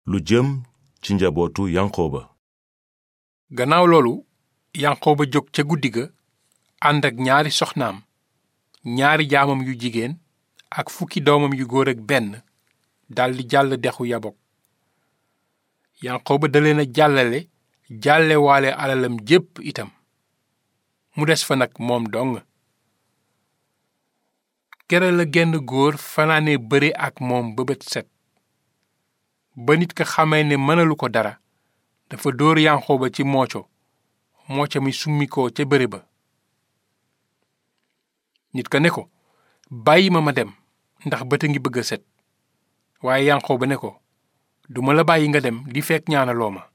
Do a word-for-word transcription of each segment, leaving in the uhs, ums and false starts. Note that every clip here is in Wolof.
lu jëm ci njabootu yanqooba. gannaaw loolu yanqooba jóg ca guddi ga ànd ak ñaari soxnaam ñaari jaamam yu jigéen ak fukki doomam yu góor ak benn daldi jàll dexu yabok. yanqooba da leen a jàllale jàlle waale alalam jépp itam mu des fa nag moom dong. kere la genn góor fanaane bëre ak moom ba bët set. ba nit ka xamee ne mënalu ko dara dafa dóor yanqooba ci mooco mooco mi summikoo ca bëre ba. nit ka ne ko bàyyi ma ma dem ndax bët a ngi bëgg a set. waaye yanqooba ne ko duma la bàyyi nga dem li fekk ñaanaloo ma.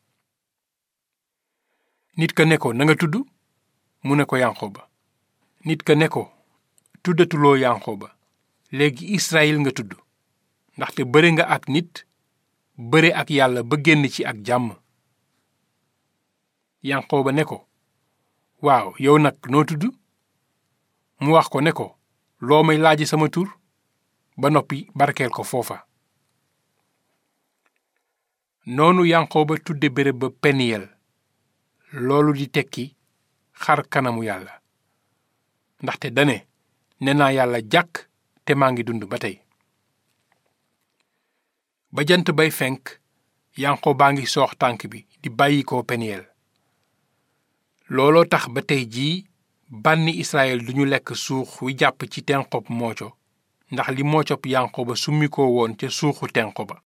nit ka ne ko na nga tudd mu ne ko yanqooba. nit ka ne ko tuddatuloo yanqooba léegi Israyil nga tudd ndaxte bëre nga ak nit bëre ak yàlla ba génn ci ak jàmm. yanqooba ne ko waaw yow nag noo tudd mu wax ko ne ko loo may laaji sama tur ba noppi barkeel ko foofa. noonu yanqooba tudde béréb ba peniyel loolu di tekki xar kanamu yàlla ndaxte dane ne naa yàlla jàkk te maa ngi dund ba tey. ba jant bay fenk yanqooba ngi soox tànk bi di bàyyi ko peniyel. looloo tax ba tey jii bànni Israyil duñu lekk suux wi jàpp ci tenqob mooco ndax li moocop yanqooba summi ko woon ca suuxu tenqo ba.